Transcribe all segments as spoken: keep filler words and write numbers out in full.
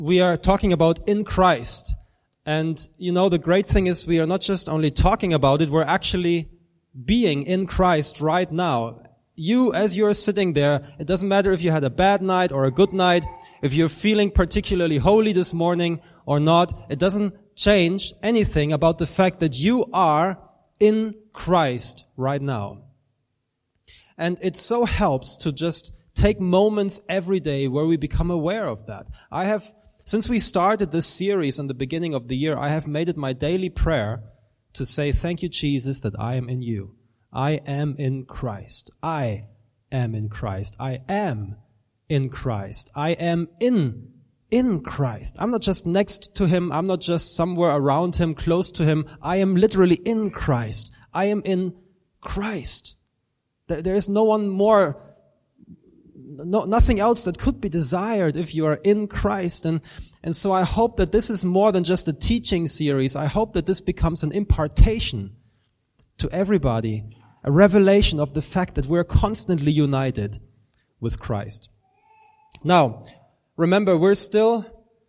we are talking about in Christ. And, you know, the great thing is we are not just only talking about it, we're actually being in Christ right now. You, as you're sitting there, it doesn't matter if you had a bad night or a good night, if you're feeling particularly holy this morning or not, it doesn't change anything about the fact that you are in Christ right now. And it so helps to just take moments every day where we become aware of that. I have, since we started this series in the beginning of the year, I have made it my daily prayer to say, thank you, Jesus, that I am in you. I am in Christ. I am in Christ. I am in Christ. I am in, in Christ. I'm not just next to him. I'm not just somewhere around him, close to him. I am literally in Christ. I am in Christ. There, there is no one more, no, nothing else that could be desired if you are in Christ. And, and so I hope that this is more than just a teaching series. I hope that this becomes an impartation to everybody, a revelation of the fact that we're constantly united with Christ. Now, remember, we're still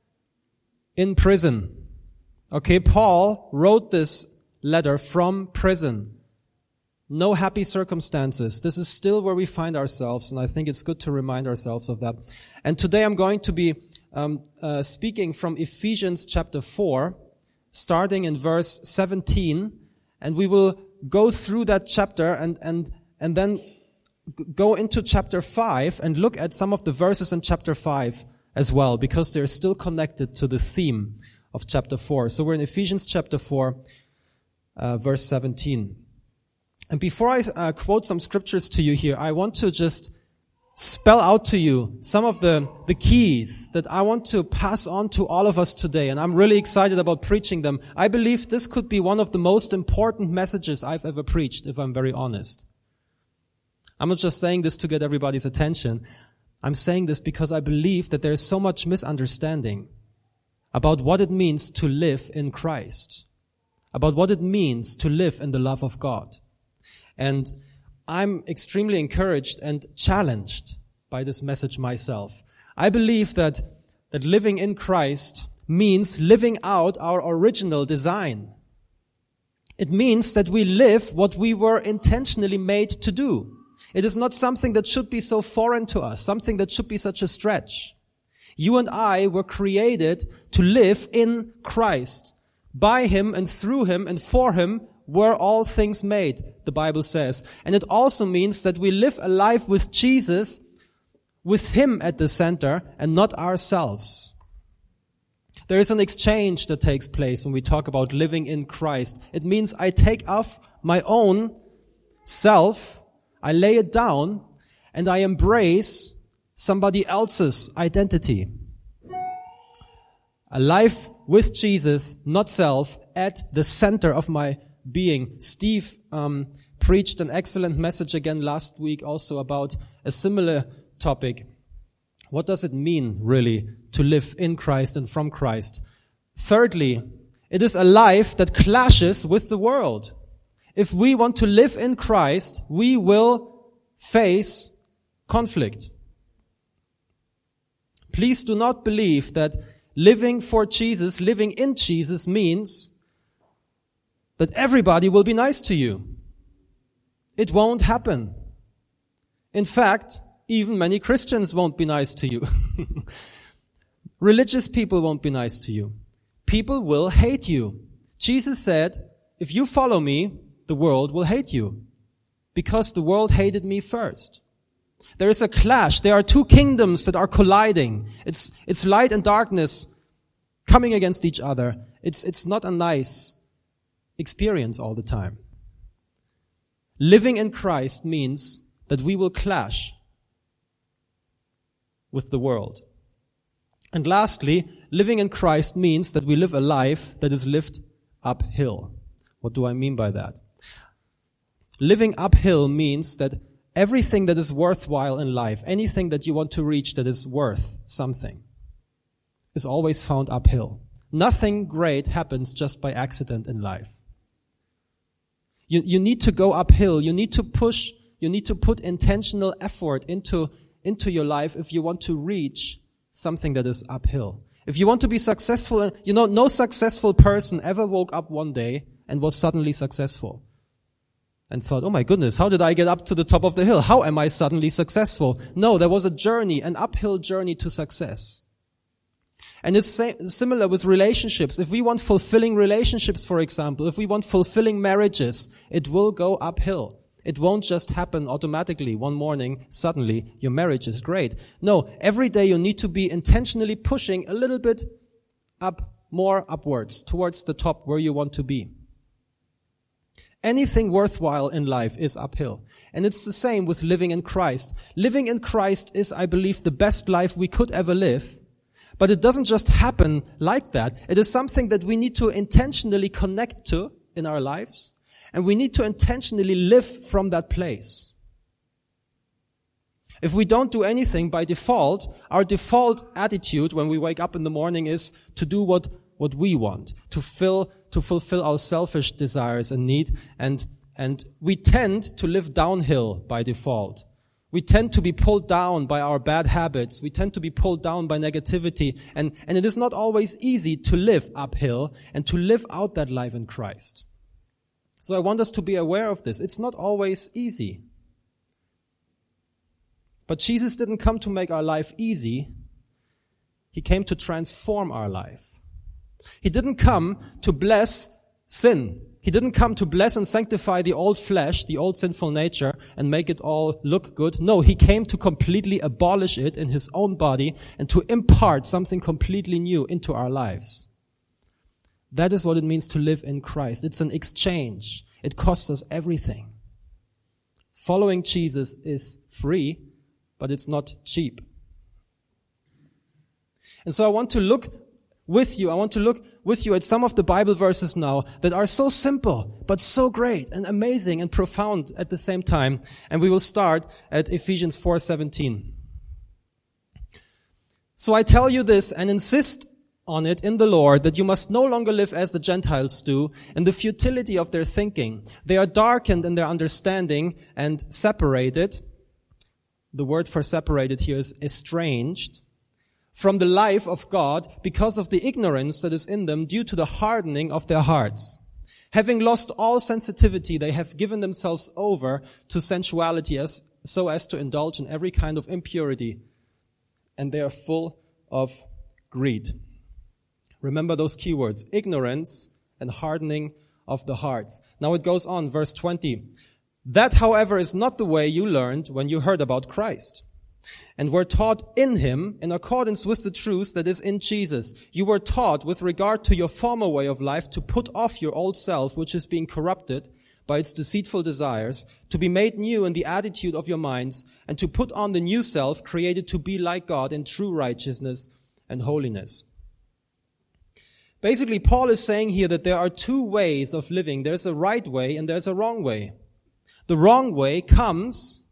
in prison. Okay, Paul wrote this letter from prison. No happy circumstances. This is still where we find ourselves, and I think it's good to remind ourselves of that. And today I'm going to be um, uh, speaking from Ephesians chapter four, starting in verse seventeen, and we will go through that chapter and and and then go into chapter five and look at some of the verses in chapter five as well, because they're still connected to the theme of chapter four. So we're in Ephesians chapter four, uh, verse seventeen. And before I uh, quote some scriptures to you here, I want to just spell out to you some of the, the keys that I want to pass on to all of us today. And I'm really excited about preaching them. I believe this could be one of the most important messages I've ever preached, if I'm very honest. I'm not just saying this to get everybody's attention. I'm saying this because I believe that there's so much misunderstanding about what it means to live in Christ, about what it means to live in the love of God. And I'm extremely encouraged and challenged by this message myself. I believe that, that living in Christ means living out our original design. It means that we live what we were intentionally made to do. It is not something that should be so foreign to us, something that should be such a stretch. You and I were created to live in Christ. By him and through him and for him were all things made, the Bible says. And it also means that we live a life with Jesus, with him at the center, and not ourselves. There is an exchange that takes place when we talk about living in Christ. It means I take off my own self, I lay it down, and I embrace somebody else's identity. A life with Jesus, not self, at the center of my being. Steve um, preached an excellent message again last week also about a similar topic. What does it mean, really, to live in Christ and from Christ? Thirdly, it is a life that clashes with the world. If we want to live in Christ, we will face conflict. Please do not believe that living for Jesus, living in Jesus means that everybody will be nice to you. It won't happen. In fact, even many Christians won't be nice to you. Religious people won't be nice to you. People will hate you. Jesus said, if you follow me, the world will hate you, because the world hated me first. There is a clash. There are two kingdoms that are colliding. It's, it's light and darkness coming against each other. It's, it's not a nice experience all the time. Living in Christ means that we will clash with the world. And lastly, living in Christ means that we live a life that is lived uphill. What do I mean by that? Living uphill means that everything that is worthwhile in life, anything that you want to reach that is worth something, is always found uphill. Nothing great happens just by accident in life. You, you need to go uphill. You need to push. You need to put intentional effort into, into your life if you want to reach something that is uphill. If you want to be successful, you know, no successful person ever woke up one day and was suddenly successful and thought, oh my goodness, how did I get up to the top of the hill? How am I suddenly successful? No, there was a journey, an uphill journey to success. And it's similar with relationships. If we want fulfilling relationships, for example, if we want fulfilling marriages, it will go uphill. It won't just happen automatically. One morning, suddenly, your marriage is great. No, every day you need to be intentionally pushing a little bit up, more upwards, towards the top where you want to be. Anything worthwhile in life is uphill. And it's the same with living in Christ. Living in Christ is, I believe, the best life we could ever live. But it doesn't just happen like that. It is something that we need to intentionally connect to in our lives. And we need to intentionally live from that place. If we don't do anything by default, our default attitude when we wake up in the morning is to do what, what we want, to fill, to fulfill our selfish desires and need. And, and we tend to live downhill by default. We tend to be pulled down by our bad habits. We tend to be pulled down by negativity. And, and it is not always easy to live uphill and to live out that life in Christ. So I want us to be aware of this. It's not always easy. But Jesus didn't come to make our life easy. He came to transform our life. He didn't come to bless sin. He didn't come to bless and sanctify the old flesh, the old sinful nature, and make it all look good. No, he came to completely abolish it in his own body and to impart something completely new into our lives. That is what it means to live in Christ. It's an exchange. It costs us everything. Following Jesus is free, but it's not cheap. And so I want to look with you, I want to look with you at some of the Bible verses now that are so simple, but so great and amazing and profound at the same time. And we will start at Ephesians four seventeen. So I tell you this and insist on it in the Lord, that you must no longer live as the Gentiles do, in the futility of their thinking. They are darkened in their understanding and separated. The word for separated here is estranged from the life of God because of the ignorance that is in them due to the hardening of their hearts. Having lost all sensitivity, they have given themselves over to sensuality as, so as to indulge in every kind of impurity, and they are full of greed. Remember those keywords, ignorance and hardening of the hearts. Now it goes on, verse twenty. That, however, is not the way you learned when you heard about Christ and were taught in him in accordance with the truth that is in Jesus. You were taught with regard to your former way of life to put off your old self, which is being corrupted by its deceitful desires, to be made new in the attitude of your minds, and to put on the new self created to be like God in true righteousness and holiness. Basically, Paul is saying here that there are two ways of living. There's a right way and there's a wrong way. The wrong way comes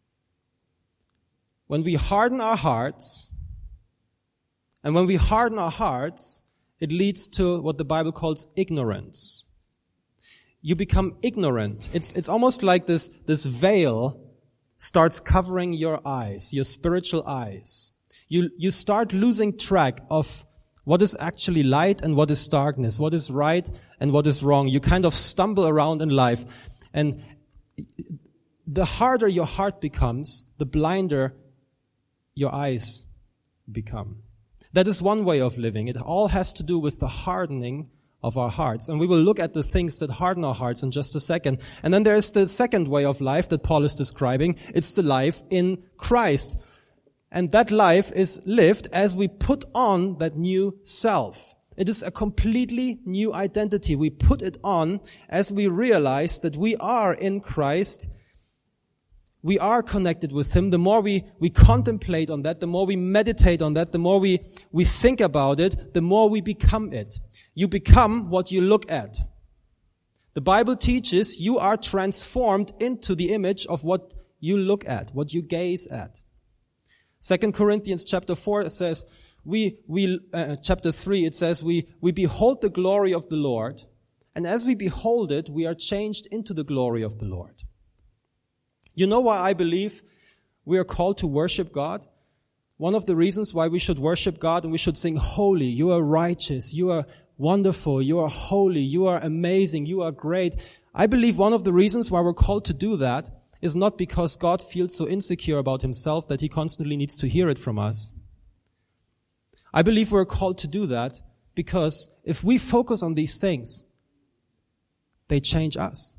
when we harden our hearts, and when we harden our hearts, it leads to what the Bible calls ignorance. You become ignorant. It's, it's almost like this, this veil starts covering your eyes, your spiritual eyes. You, you start losing track of what is actually light and what is darkness, what is right and what is wrong. You kind of stumble around in life. And the harder your heart becomes, the blinder your eyes become. That is one way of living. It all has to do with the hardening of our hearts. And we will look at the things that harden our hearts in just a second. And then there is the second way of life that Paul is describing. It's the life in Christ. And that life is lived as we put on that new self. It is a completely new identity. We put it on as we realize that we are in Christ. We are connected with him. The more we, we contemplate on that, the more we meditate on that, the more we, we think about it, the more we become it. You become what you look at. The Bible teaches you are transformed into the image of what you look at, what you gaze at. Second Corinthians chapter four says, we, we, uh, chapter three, it says, we, we behold the glory of the Lord, and as we behold it, we are changed into the glory of the Lord. You know why I believe we are called to worship God? One of the reasons why we should worship God and we should sing, holy, you are righteous, you are wonderful, you are holy, you are amazing, you are great. I believe one of the reasons why we're called to do that is not because God feels so insecure about himself that he constantly needs to hear it from us. I believe we're called to do that because if we focus on these things, they change us.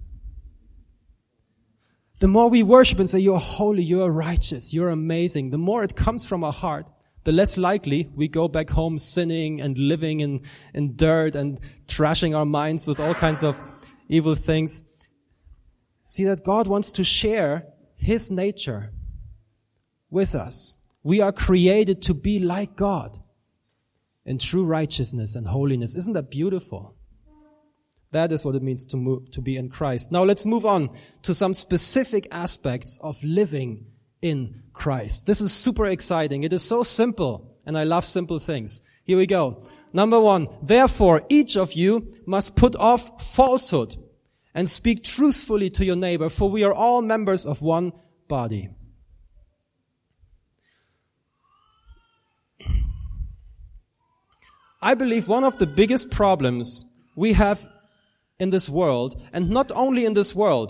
The more we worship and say, you're holy, you're righteous, you're amazing, the more it comes from our heart, the less likely we go back home sinning and living in, in dirt and trashing our minds with all kinds of evil things. See that God wants to share his nature with us. We are created to be like God in true righteousness and holiness. Isn't that beautiful? That is what it means to move, to be in Christ. Now let's move on to some specific aspects of living in Christ. This is super exciting. It is so simple, and I love simple things. Here we go. Number one, therefore each of you must put off falsehood and speak truthfully to your neighbor, for we are all members of one body. I believe one of the biggest problems we have in this world, and not only in this world,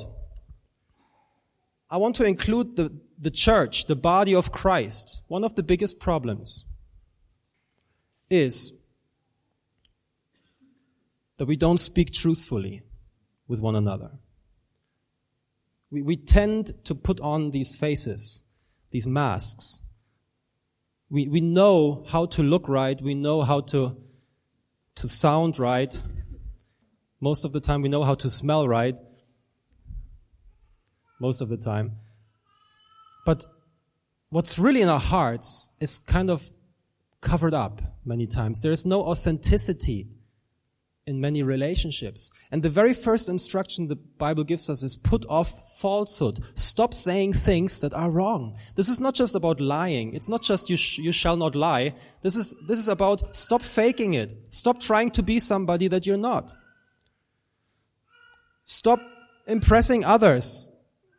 I want to include the, the church, the body of Christ. One of the biggest problems is that we don't speak truthfully with one another. We, we tend to put on these faces, these masks. We, we know how to look right. We know how to, to sound right. Most of the time we know how to smell right. Most of the time. But what's really in our hearts is kind of covered up many times. There is no authenticity in many relationships. And the very first instruction the Bible gives us is put off falsehood. Stop saying things that are wrong. This is not just about lying. It's not just you sh- you shall not lie. This is this is about stop faking it. Stop trying to be somebody that you're not. Stop impressing others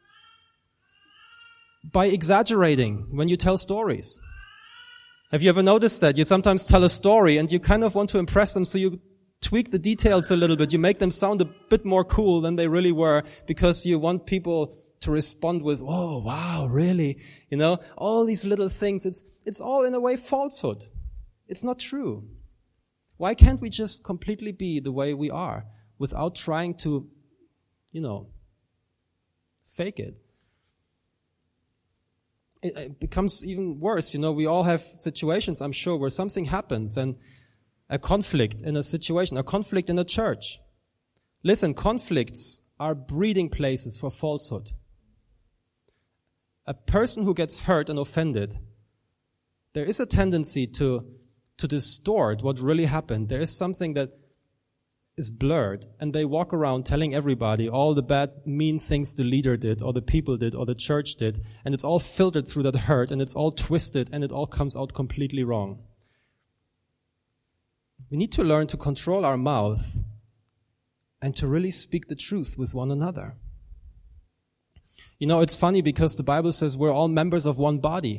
by exaggerating when you tell stories. Have you ever noticed that? You sometimes tell a story and you kind of want to impress them, so you tweak the details a little bit. You make them sound a bit more cool than they really were because you want people to respond with, oh, wow, really? You know, all these little things. It's, it's all in a way falsehood. It's not true. Why can't we just completely be the way we are without trying to, you know, fake it? It, it becomes even worse. You know, we all have situations, I'm sure, where something happens and a conflict in a situation, a conflict in a church. Listen, conflicts are breeding places for falsehood. A person who gets hurt and offended, there is a tendency to, to distort what really happened. There is something that is blurred, and they walk around telling everybody all the bad, mean things the leader did, or the people did, or the church did, and it's all filtered through that hurt, and it's all twisted, and it all comes out completely wrong. We need to learn to control our mouth and to really speak the truth with one another. You know, it's funny because the Bible says we're all members of one body.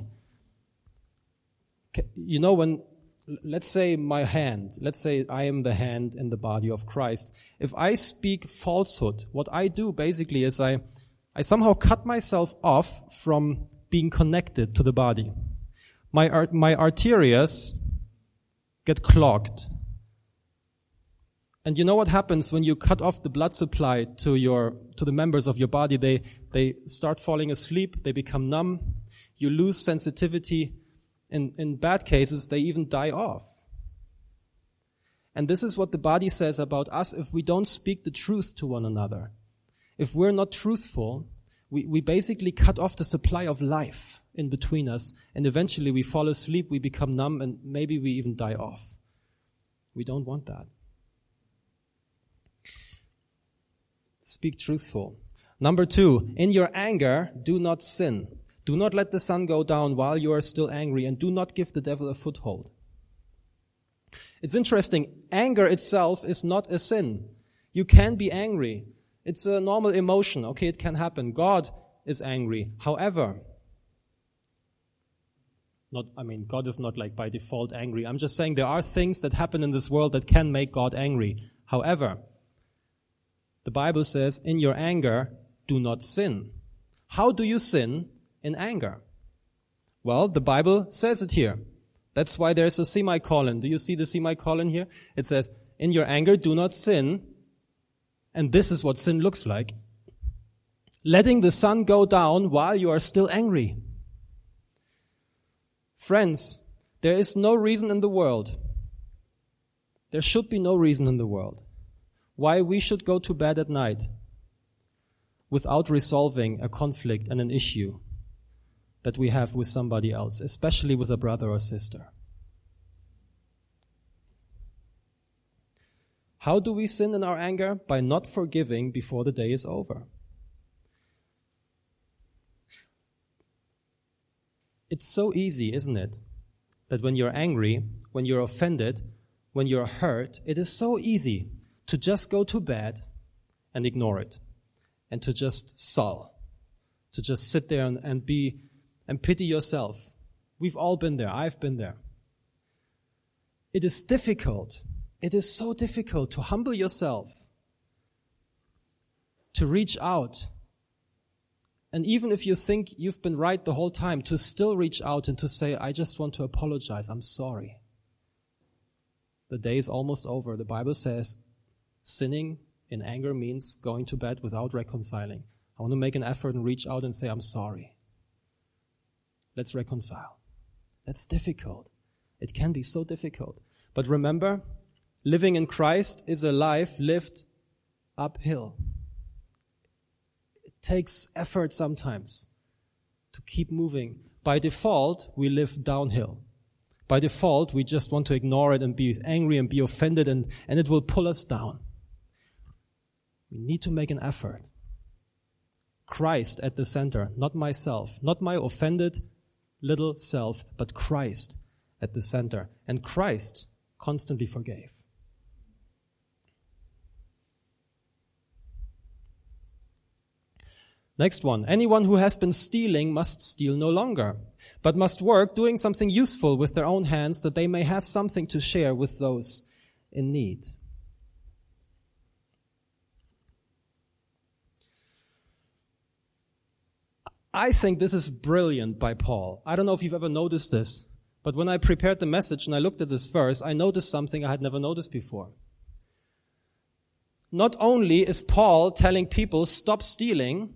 You know, when, let's say my hand, let's say I am the hand in the body of Christ. If I speak falsehood, what I do basically is I, I somehow cut myself off from being connected to the body. My, art, my arteries get clogged. And you know what happens when you cut off the blood supply to your, to the members of your body? They, they start falling asleep. They become numb. You lose sensitivity. In, in bad cases, they even die off. And this is what the body says about us if we don't speak the truth to one another. If we're not truthful, we, we basically cut off the supply of life in between us. And eventually we fall asleep, we become numb, and maybe we even die off. We don't want that. Speak truthful. Number two, in your anger, do not sin. Do not let the sun go down while you are still angry, and do not give the devil a foothold. It's interesting. Anger itself is not a sin. You can be angry. It's a normal emotion. Okay, it can happen. God is angry. However, Not, I mean, God is not like by default angry. I'm just saying there are things that happen in this world that can make God angry. However, the Bible says, in your anger, do not sin. How do you sin in anger? Well, the Bible says it here. That's why there's a semicolon. Do you see the semicolon here? It says, in your anger, do not sin. And this is what sin looks like. Letting the sun go down while you are still angry. Friends, there is no reason in the world, there should be no reason in the world why we should go to bed at night without resolving a conflict and an issue that we have with somebody else, especially with a brother or sister. How do we sin in our anger? By not forgiving before the day is over. It's so easy, isn't it? That when you're angry, when you're offended, when you're hurt, it is so easy to just go to bed and ignore it. And to just sulk. To just sit there and, and be, and pity yourself. We've all been there. I've been there. It is difficult. It is so difficult to humble yourself. To reach out. And even if you think you've been right the whole time, to still reach out and to say, I just want to apologize, I'm sorry. The day is almost over. The Bible says sinning in anger means going to bed without reconciling. I want to make an effort and reach out and say, I'm sorry. Let's reconcile. That's difficult. It can be so difficult. But remember, living in Christ is a life lived uphill. Takes effort sometimes to keep moving. By default, we live downhill. By default, we just want to ignore it and be angry and be offended, and, and it will pull us down. We need to make an effort. Christ at the center, not myself, not my offended little self, but Christ at the center. And Christ constantly forgave. Next one. Anyone who has been stealing must steal no longer, but must work doing something useful with their own hands that they may have something to share with those in need. I think this is brilliant by Paul. I don't know if you've ever noticed this, but when I prepared the message and I looked at this verse, I noticed something I had never noticed before. Not only is Paul telling people, stop stealing,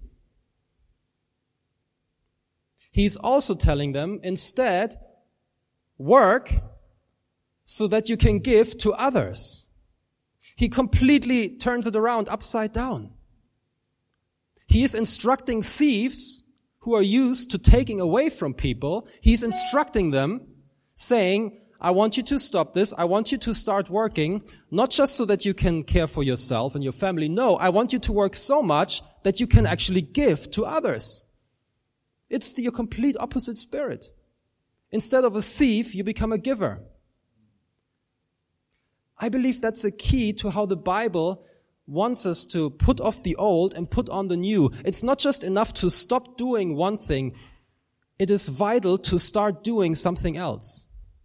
he's also telling them, instead, work so that you can give to others. He completely turns it around upside down. He is instructing thieves who are used to taking away from people. He's instructing them, saying, I want you to stop this. I want you to start working, not just so that you can care for yourself and your family. No, I want you to work so much that you can actually give to others. It's the complete opposite spirit. Instead of a thief, you become a giver. I believe that's a key to how the Bible wants us to put off the old and put on the new. It's not just enough to stop doing one thing. It is vital to start doing something else.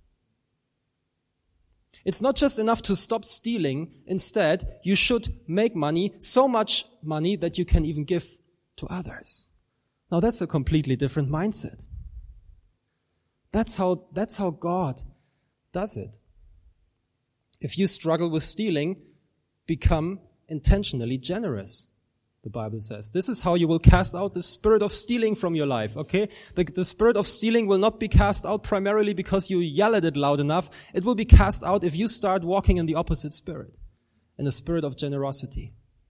It's not just enough to stop stealing. Instead, you should make money, so much money that you can even give to others. Now that's a completely different mindset. That's how, that's how God does it. If you struggle with stealing, become intentionally generous, the Bible says. This is how you will cast out the spirit of stealing from your life, okay? The, the spirit of stealing will not be cast out primarily because you yell at it loud enough. It will be cast out if you start walking in the opposite spirit, in the spirit of generosity.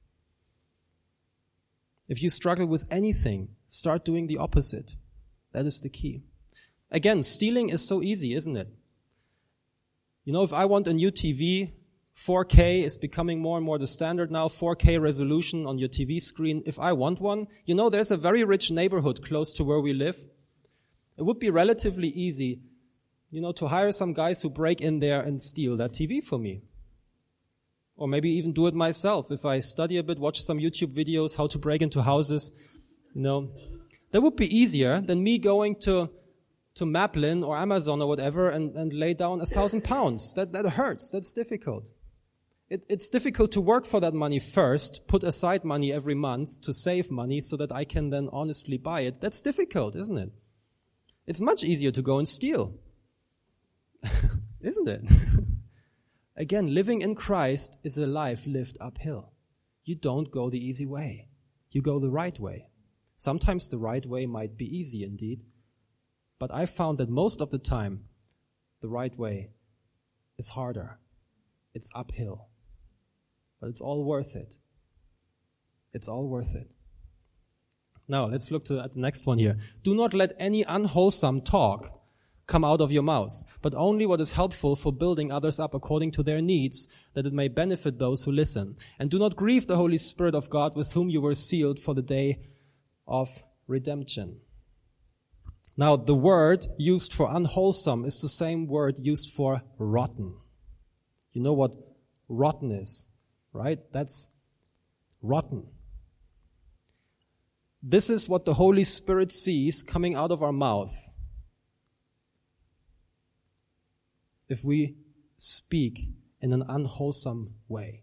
If you struggle with anything, start doing the opposite. That is the key. Again, stealing is so easy, isn't it? You know, if I want a new T V, four K is becoming more and more the standard now, four K resolution on your T V screen. If I want one, you know, there's a very rich neighborhood close to where we live. It would be relatively easy, you know, to hire some guys who break in there and steal that T V for me. Or maybe even do it myself. If I study a bit, watch some YouTube videos, how to break into houses, you know, that would be easier than me going to to Maplin or Amazon or whatever and, and lay down a thousand pounds. That, that hurts. That's difficult. It, it's difficult to work for that money first, put aside money every month to save money so that I can then honestly buy it. That's difficult, isn't it? It's much easier to go and steal. Isn't it? Again, living in Christ is a life lived uphill. You don't go the easy way. You go the right way. Sometimes the right way might be easy indeed, but I found that most of the time, the right way is harder. It's uphill. But it's all worth it. It's all worth it. Now, let's look to, at the next one here. Do not let any unwholesome talk come out of your mouth, but only what is helpful for building others up according to their needs, that it may benefit those who listen. And do not grieve the Holy Spirit of God, with whom you were sealed for the day of redemption. Now, the word used for unwholesome is the same word used for rotten. You know what rotten is, right? That's rotten. This is what the Holy Spirit sees coming out of our mouth if we speak in an unwholesome way.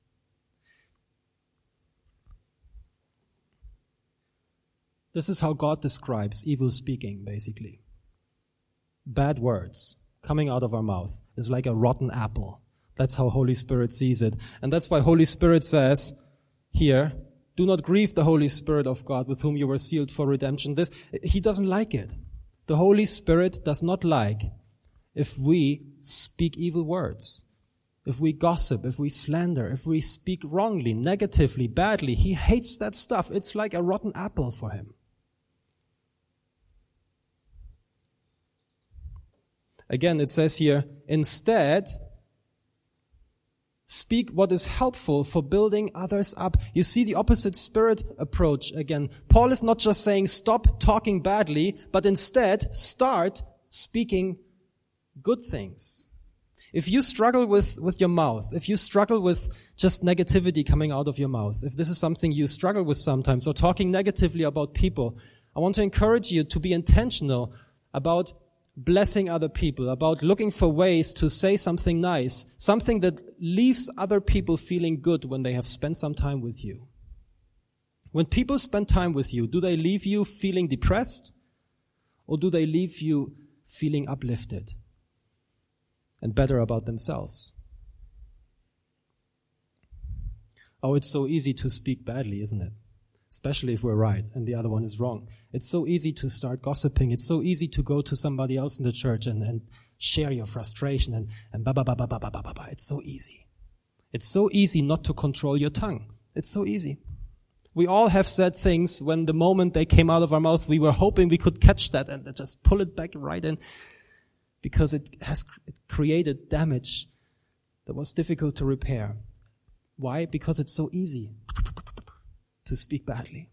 This is how God describes evil speaking, basically. Bad words coming out of our mouth is like a rotten apple. That's how Holy Spirit sees it. And that's why Holy Spirit says here, do not grieve the Holy Spirit of God, with whom you were sealed for redemption. This, he doesn't like it. The Holy Spirit does not like if we speak evil words, if we gossip, if we slander, if we speak wrongly, negatively, badly. He hates that stuff. It's like a rotten apple for him. Again, it says here, instead, speak what is helpful for building others up. You see the opposite spirit approach again. Paul is not just saying stop talking badly, but instead start speaking good things. If you struggle with, with your mouth, if you struggle with just negativity coming out of your mouth, if this is something you struggle with sometimes, or talking negatively about people, I want to encourage you to be intentional about blessing other people, about looking for ways to say something nice, something that leaves other people feeling good when they have spent some time with you. When people spend time with you, do they leave you feeling depressed, or do they leave you feeling uplifted and better about themselves? Oh, it's so easy to speak badly, isn't it? Especially if we're right and the other one is wrong. It's so easy to start gossiping. It's so easy to go to somebody else in the church and, and share your frustration and, and ba ba ba ba ba ba ba ba ba. It's so easy. It's so easy not to control your tongue. It's so easy. We all have said things when the moment they came out of our mouth, we were hoping we could catch that and just pull it back right in, because it has it created damage that was difficult to repair. Why? Because it's so easy to speak badly.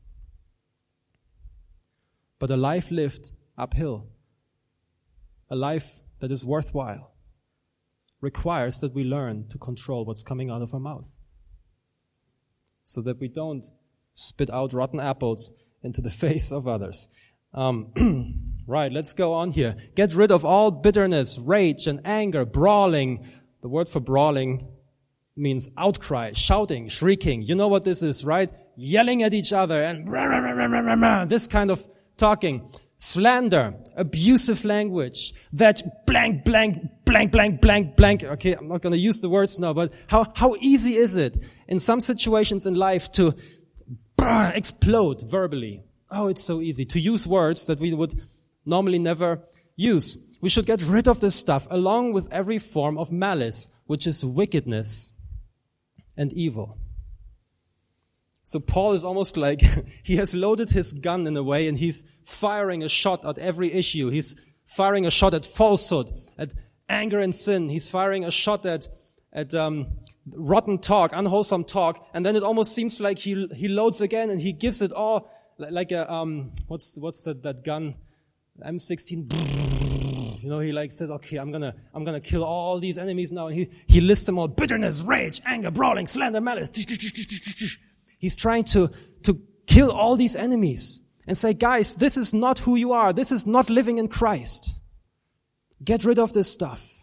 But a life lived uphill, a life that is worthwhile, requires that we learn to control what's coming out of our mouth, so that we don't spit out rotten apples into the face of others. Um, right, let's go on here. Get rid of all bitterness, rage, and anger, brawling. The word for brawling means outcry, shouting, shrieking. You know what this is, right? Yelling at each other and rah, rah, rah, rah, rah, rah, this kind of talking. Slander, abusive language, that blank, blank, blank, blank, blank, blank. Okay, I'm not going to use the words now, but how, how easy is it in some situations in life to bah, explode verbally? Oh, it's so easy to use words that we would normally never use. We should get rid of this stuff along with every form of malice, which is wickedness and evil. So Paul is almost like he has loaded his gun in a way, and he's firing a shot at every issue. He's firing a shot at falsehood, at anger and sin. He's firing a shot at at um, rotten talk, unwholesome talk, and then it almost seems like he he loads again and he gives it all like a um what's what's that that gun M sixteen. You know, he like says, okay, I'm gonna, I'm gonna kill all these enemies now. And he, he lists them all: bitterness, rage, anger, brawling, slander, malice. He's trying to, to kill all these enemies. and say, guys, this is not who you are. This is not living in Christ. Get rid of this stuff.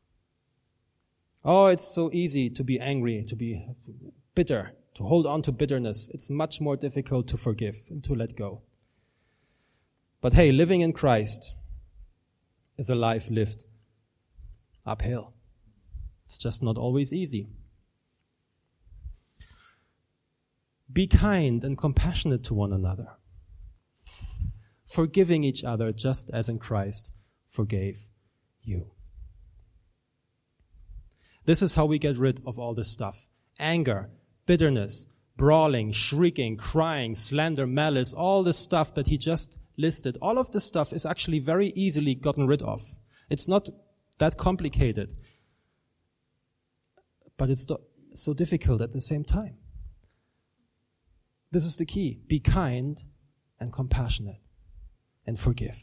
Oh, it's so easy to be angry, to be bitter, to hold on to bitterness. It's much more difficult to forgive and to let go. But hey, living in Christ is a life lived uphill. It's just not always easy. Be kind and compassionate to one another, forgiving each other just as in Christ forgave you. This is how we get rid of all this stuff. Anger, bitterness, brawling, shrieking, crying, slander, malice, all the stuff that he just listed. All of this stuff is actually very easily gotten rid of. It's not that complicated, but it's so difficult at the same time. This is the key. Be kind and compassionate and forgive.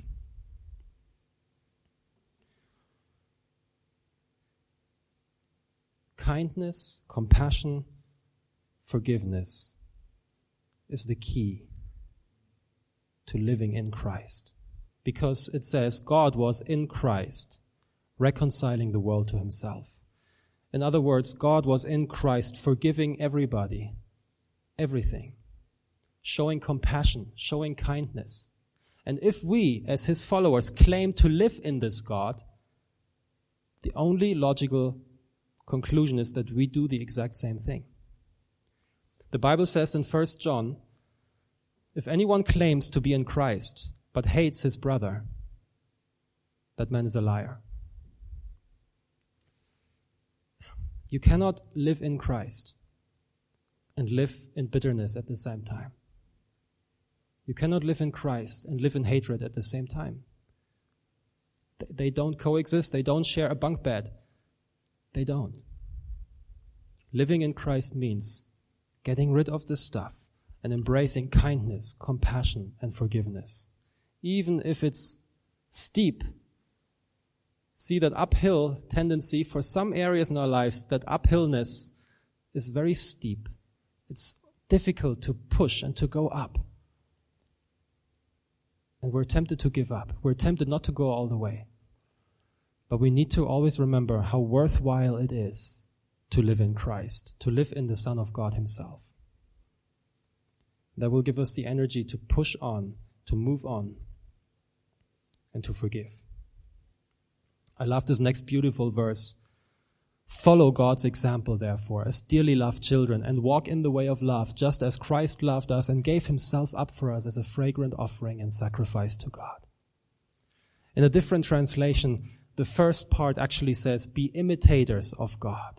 Kindness, compassion, forgiveness is the key to living in Christ. Because it says God was in Christ, reconciling the world to himself. In other words, God was in Christ, forgiving everybody, everything, showing compassion, showing kindness. And if we, as his followers, claim to live in this God, the only logical conclusion is that we do the exact same thing. The Bible says in First John, if anyone claims to be in Christ but hates his brother, that man is a liar. You cannot live in Christ and live in bitterness at the same time. You cannot live in Christ and live in hatred at the same time. They don't coexist. They don't share a bunk bed. They don't. Living in Christ means getting rid of this stuff and embracing kindness, compassion, and forgiveness. Even if it's steep. See that uphill tendency for some areas in our lives, that uphillness is very steep. It's difficult to push and to go up. And we're tempted to give up. We're tempted not to go all the way. But we need to always remember how worthwhile it is to live in Christ, to live in the Son of God himself. That will give us the energy to push on, to move on, and to forgive. I love this next beautiful verse. Follow God's example, therefore, as dearly loved children, and walk in the way of love, just as Christ loved us and gave himself up for us as a fragrant offering and sacrifice to God. In a different translation, the first part actually says, be imitators of God.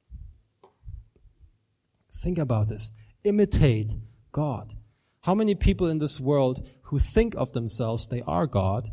Think about this. Imitate God. How many people in this world who think of themselves they are God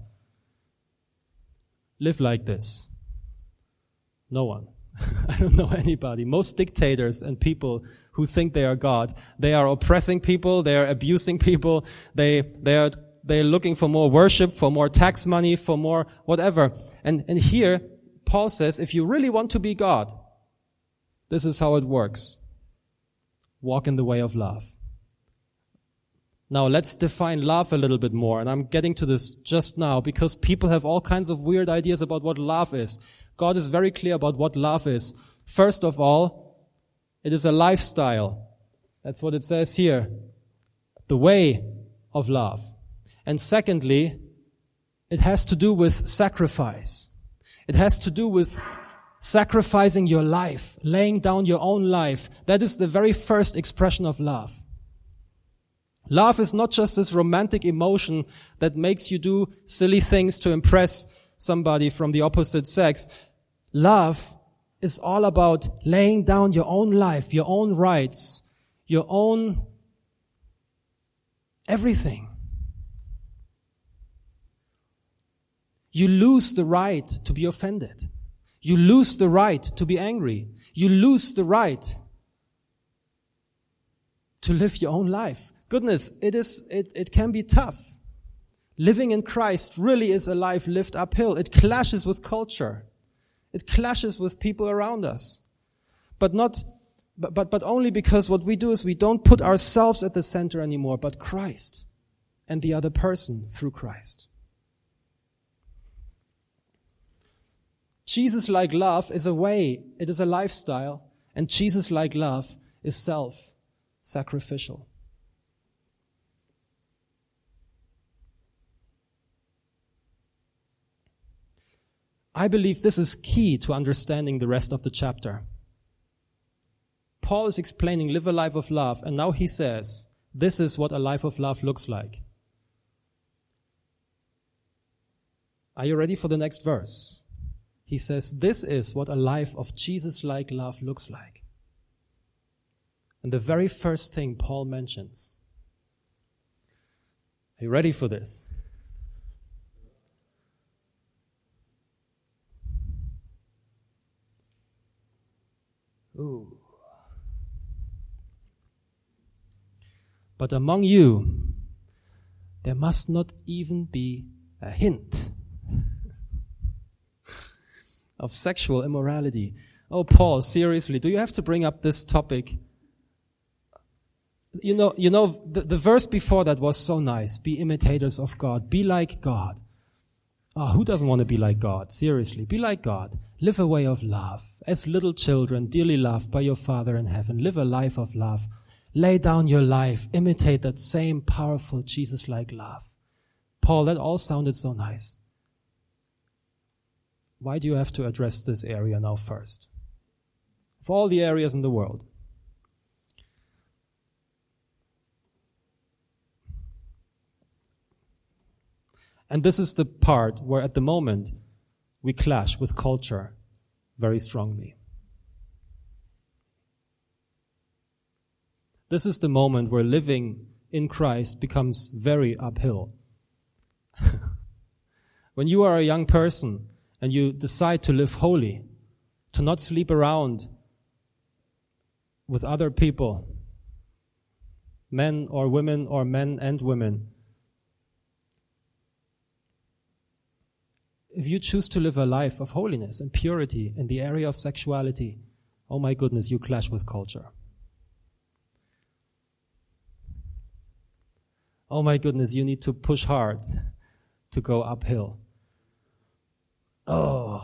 live like this? No one. I don't know anybody. Most dictators and people who think they are God, they are oppressing people, they are abusing people, they, they are, they're looking for more worship, for more tax money, for more whatever. And, and here, Paul says, if you really want to be God, this is how it works. Walk in the way of love. Now let's define love a little bit more, and I'm getting to this just now because people have all kinds of weird ideas about what love is. God is very clear about what love is. First of all, it is a lifestyle. That's what it says here. The way of love. And secondly, it has to do with sacrifice. It has to do with sacrificing your life, laying down your own life. That is the very first expression of love. Love is not just this romantic emotion that makes you do silly things to impress somebody from the opposite sex. Love is all about laying down your own life, your own rights, your own everything. You lose the right to be offended. You lose the right to be angry. You lose the right to live your own life. Goodness, it is, it, it can be tough. Living in Christ really is a life lived uphill. It clashes with culture. It clashes with people around us. But not, but, but, but only because what we do is we don't put ourselves at the center anymore, but Christ. and the other person through Christ. Jesus-like love is a way, it is a lifestyle, and Jesus-like love is self-sacrificial. I believe this is key to understanding the rest of the chapter. Paul is explaining live a life of love, and now he says, this is what a life of love looks like. Are you ready for the next verse? He says, this is what a life of Jesus-like love looks like. And the very first thing Paul mentions. Are you ready for this? Ooh. But among you, there must not even be a hint of sexual immorality. Oh, Paul, seriously, do you have to bring up this topic? You know, you know, the, the verse before that was so nice. Be imitators of God. Be like God. Oh, who doesn't want to be like God? Seriously, be like God. Live a way of love. As little children, dearly loved by your Father in heaven. Live a life of love. Lay down your life. Imitate that same powerful Jesus-like love. Paul, that all sounded so nice. Why do you have to address this area now first? Of all the areas in the world. And this is the part where at the moment we clash with culture very strongly. This is the moment where living in Christ becomes very uphill. When you are a young person and you decide to live holy, to not sleep around with other people, men or women or men and women, if you choose to live a life of holiness and purity in the area of sexuality, oh my goodness, you clash with culture. Oh my goodness, you need to push hard to go uphill. Oh.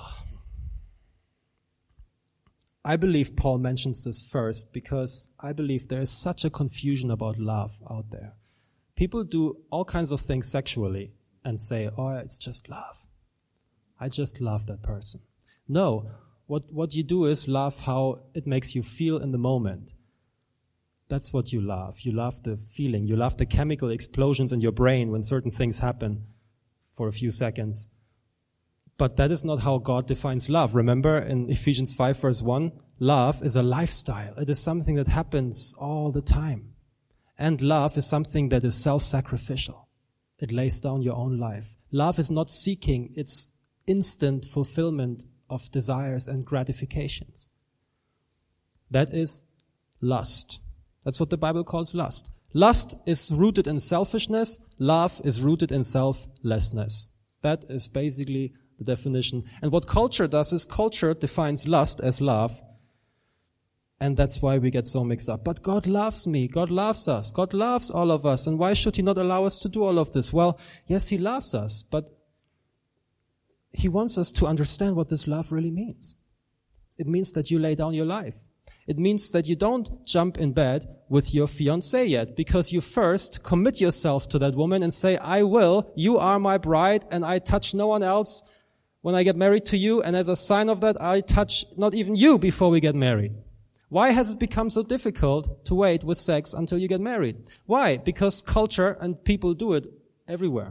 I believe Paul mentions this first because I believe there is such a confusion about love out there. People do all kinds of things sexually and say, oh, it's just love. I just love that person. No, what, what you do is love how it makes you feel in the moment. That's what you love. You love the feeling. You love the chemical explosions in your brain when certain things happen for a few seconds. But that is not how God defines love. Remember in Ephesians five verse one, love is a lifestyle. It is something that happens all the time. And love is something that is self-sacrificial. It lays down your own life. Love is not seeking its instant fulfillment of desires and gratifications. That is lust. That's what the Bible calls lust. Lust is rooted in selfishness. Love is rooted in selflessness. That is basically the definition. And what culture does is culture defines lust as love. And that's why we get so mixed up. But God loves me. God loves us. God loves all of us. And why should He not allow us to do all of this? Well, yes, He loves us, but He wants us to understand what this love really means. It means that you lay down your life. It means that you don't jump in bed with your fiancé yet, because you first commit yourself to that woman and say, I will, you are my bride, and I touch no one else when I get married to you, and as a sign of that, I touch not even you before we get married. Why has it become so difficult to wait with sex until you get married? Why? Because culture and people do it everywhere.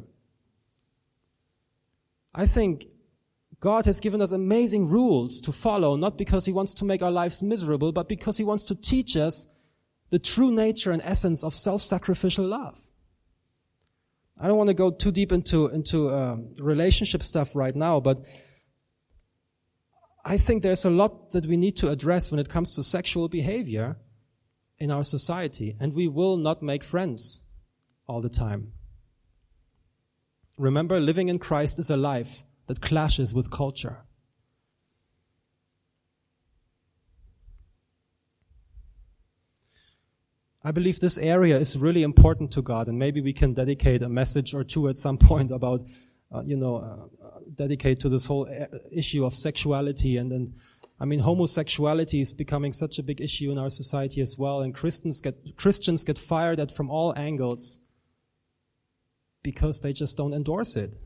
I think God has given us amazing rules to follow, not because He wants to make our lives miserable, but because He wants to teach us the true nature and essence of self-sacrificial love. I don't want to go too deep into, into um, relationship stuff right now, but I think there's a lot that we need to address when it comes to sexual behavior in our society, and we will not make friends all the time. Remember, living in Christ is a life that clashes with culture. I believe this area is really important to God, and maybe we can dedicate a message or two at some point about, uh, you know, uh, dedicate to this whole issue of sexuality. And then, I mean, homosexuality is becoming such a big issue in our society as well, and Christians get Christians get fired at from all angles because they just don't endorse it.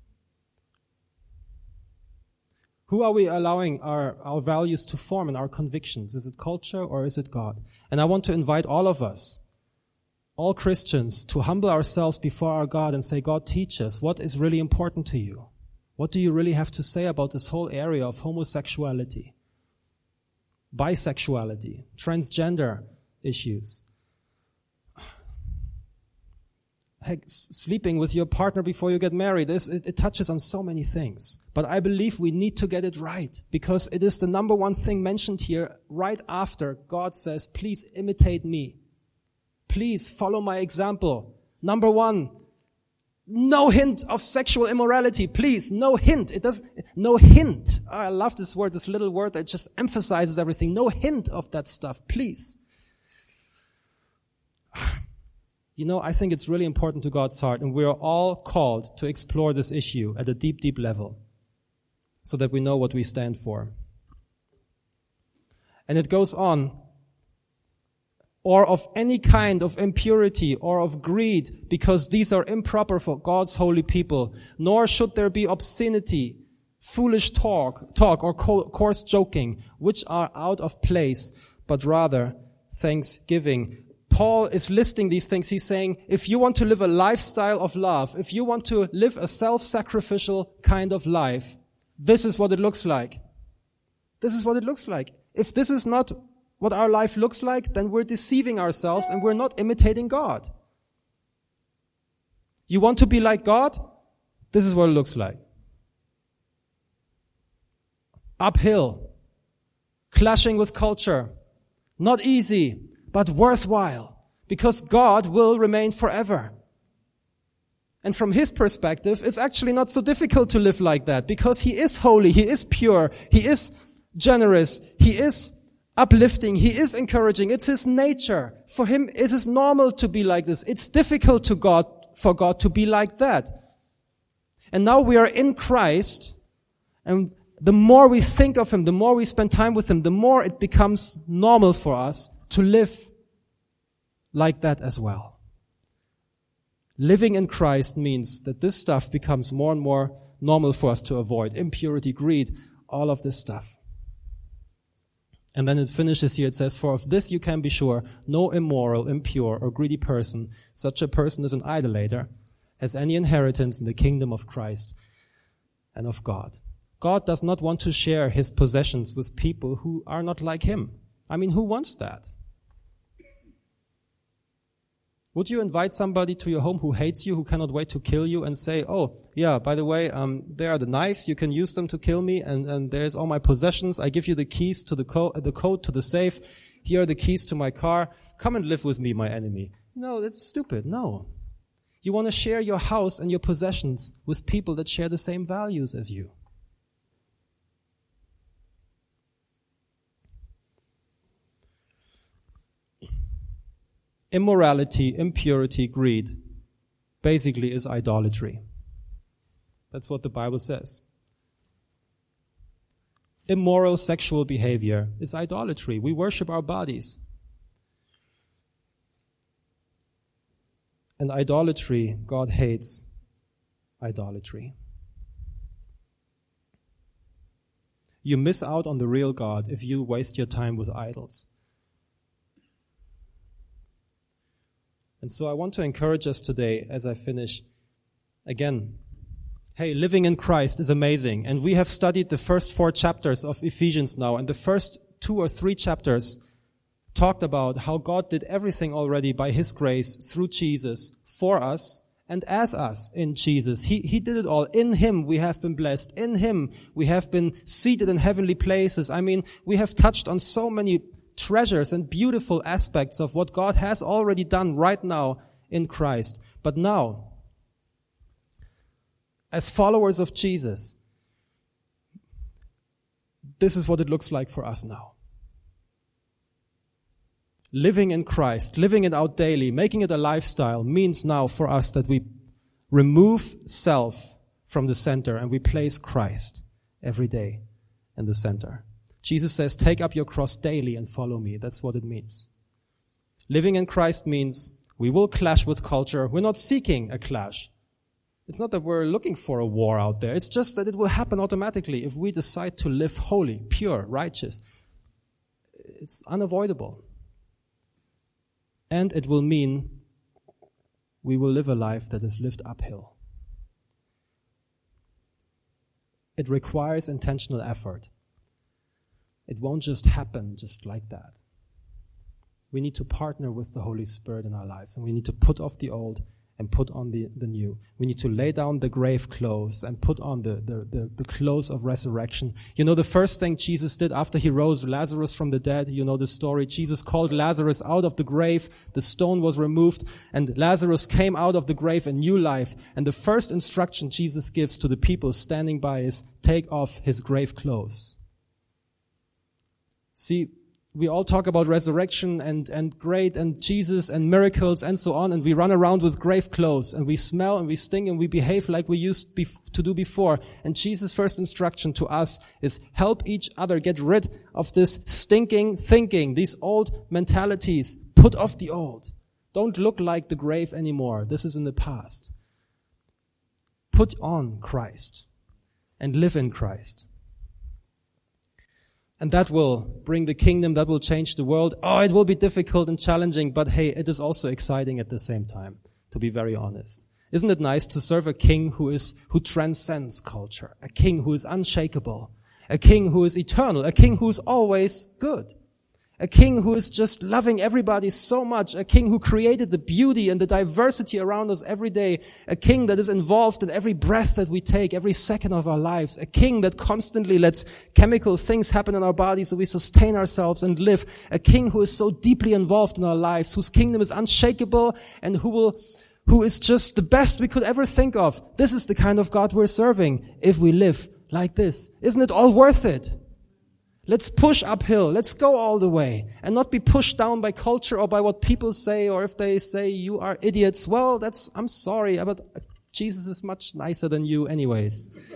Who are we allowing our, our values to form and our convictions? Is it culture or is it God? And I want to invite all of us, all Christians, to humble ourselves before our God and say, God, teach us. What is really important to you? What do you really have to say about this whole area of homosexuality, bisexuality, transgender issues? Heck, sleeping with your partner before you get married, this, it, it touches on so many things. But I believe we need to get it right, because it is the number one thing mentioned here right after God says, please imitate me. Please follow my example. Number one, no hint of sexual immorality. Please, no hint. It does, no hint. Oh, I love this word, this little word that just emphasizes everything. No hint of that stuff, please. You know, I think it's really important to God's heart, and we are all called to explore this issue at a deep, deep level so that we know what we stand for. And it goes on, or of any kind of impurity or of greed, because these are improper for God's holy people, nor should there be obscenity, foolish talk, talk or coarse joking, which are out of place, but rather thanksgiving. Paul is listing these things. He's saying, if you want to live a lifestyle of love, if you want to live a self-sacrificial kind of life, this is what it looks like. This is what it looks like. If this is not what our life looks like, then we're deceiving ourselves and we're not imitating God. You want to be like God? This is what it looks like. Uphill, clashing with culture, not easy, but worthwhile, because God will remain forever. And from His perspective, it's actually not so difficult to live like that, because He is holy, He is pure, He is generous, He is uplifting, He is encouraging. It's His nature. For Him, it is normal to be like this. It's difficult to God, for God to be like that. And now we are in Christ, and the more we think of Him, the more we spend time with Him, the more it becomes normal for us to live like that as well. Living in Christ means that this stuff becomes more and more normal for us to avoid. Impurity, greed, all of this stuff. And then it finishes here, it says, for of this you can be sure, no immoral, impure, or greedy person, such a person is an idolater, has any inheritance in the kingdom of Christ and of God. God does not want to share His possessions with people who are not like Him. I mean, who wants that? Would you invite somebody to your home who hates you, who cannot wait to kill you, and say, oh, yeah, by the way, um, there are the knives, you can use them to kill me, and, and there's all my possessions, I give you the keys to the, co- the code to the safe, here are the keys to my car, come and live with me, my enemy. No, that's stupid, no. You want to share your house and your possessions with people that share the same values as you. Immorality, impurity, greed, basically is idolatry. That's what the Bible says. Immoral sexual behavior is idolatry. We worship our bodies. And idolatry, God hates idolatry. You miss out on the real God if you waste your time with idols. And so I want to encourage us today as I finish again. Hey, living in Christ is amazing. And we have studied the first four chapters of Ephesians now. And the first two or three chapters talked about how God did everything already by His grace through Jesus for us and as us in Jesus. He, he did it all. In Him we have been blessed. In Him we have been seated in heavenly places. I mean, we have touched on so many treasures and beautiful aspects of what God has already done right now in Christ. But now, as followers of Jesus, this is what it looks like for us now. living in Christ, living it out daily, making it a lifestyle means now for us that we remove self from the center and we place Christ every day in the center. Jesus says, take up your cross daily and follow me. That's what it means. Living in Christ means we will clash with culture. We're not seeking a clash. It's not that we're looking for a war out there. It's just that it will happen automatically if we decide to live holy, pure, righteous. It's unavoidable. And it will mean we will live a life that is lived uphill. It requires intentional effort. It won't just happen just like that. We need to partner with the Holy Spirit in our lives, and we need to put off the old and put on the, the new. We need to lay down the grave clothes and put on the, the, the, the clothes of resurrection. You know, the first thing Jesus did after he rose Lazarus from the dead, you know the story. Jesus called Lazarus out of the grave. The stone was removed and Lazarus came out of the grave in new life. And the first instruction Jesus gives to the people standing by is take off his grave clothes. See, we all talk about resurrection and, and great and Jesus and miracles and so on, and we run around with grave clothes and we smell and we stink and we behave like we used bef- to do before. And Jesus' first instruction to us is help each other get rid of this stinking thinking, these old mentalities. Put off the old. Don't look like the grave anymore. This is in the past. Put on Christ and live in Christ. And that will bring the kingdom, that will change the world. Oh, it will be difficult and challenging, but hey, it is also exciting at the same time, to be very honest. Isn't it nice to serve a king who is, who transcends culture, a king who is unshakable, a king who is eternal, a king who is always good, a king who is just loving everybody so much, a king who created the beauty and the diversity around us every day, a king that is involved in every breath that we take, every second of our lives, a king that constantly lets chemical things happen in our bodies so we sustain ourselves and live, a king who is so deeply involved in our lives, whose kingdom is unshakable and who will, who is just the best we could ever think of. This is the kind of God we're serving if we live like this. Isn't it all worth it? Let's push uphill. Let's go all the way and not be pushed down by culture or by what people say, or if they say you are idiots. Well, that's, I'm sorry, but Jesus is much nicer than you anyways.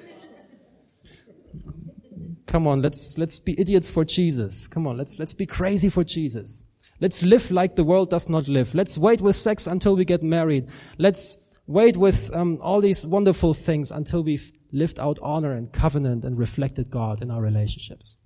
Come on, let's, let's be idiots for Jesus. Come on, let's, let's be crazy for Jesus. Let's live like the world does not live. Let's wait with sex until we get married. Let's wait with um, all these wonderful things until we've lived out honor and covenant and reflected God in our relationships.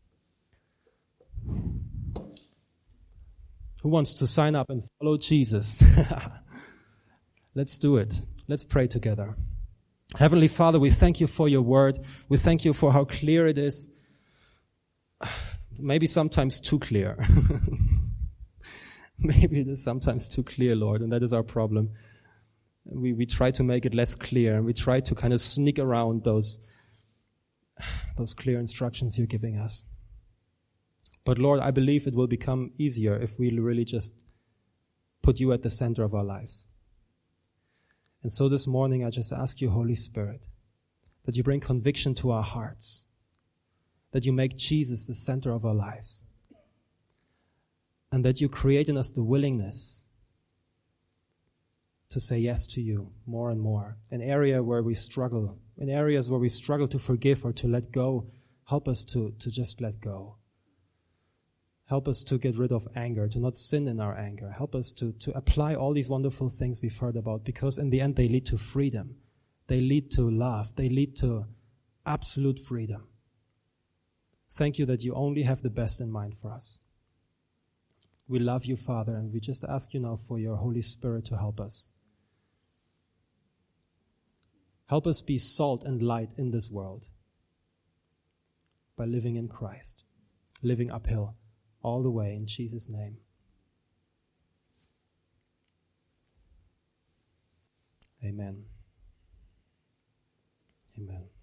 Who wants to sign up and follow Jesus? Let's do it. Let's pray together. Heavenly Father, we thank you for your word. We thank you for how clear it is. Maybe sometimes too clear. Maybe it is sometimes too clear, Lord, and that is our problem. We, we try to make it less clear, and we try to kind of sneak around those, those clear instructions you're giving us. But Lord, I believe it will become easier if we really just put you at the center of our lives. And so this morning, I just ask you, Holy Spirit, that you bring conviction to our hearts, that you make Jesus the center of our lives, and that you create in us the willingness to say yes to you more and more. An area where we struggle, in areas where we struggle to forgive or to let go, help us to, to just let go. Help us to get rid of anger, to not sin in our anger. Help us to, to apply all these wonderful things we've heard about, because in the end they lead to freedom. They lead to love. They lead to absolute freedom. Thank you that you only have the best in mind for us. We love you, Father, and we just ask you now for your Holy Spirit to help us. Help us be salt and light in this world by living in Christ, living uphill. All the way in Jesus' name. Amen. Amen.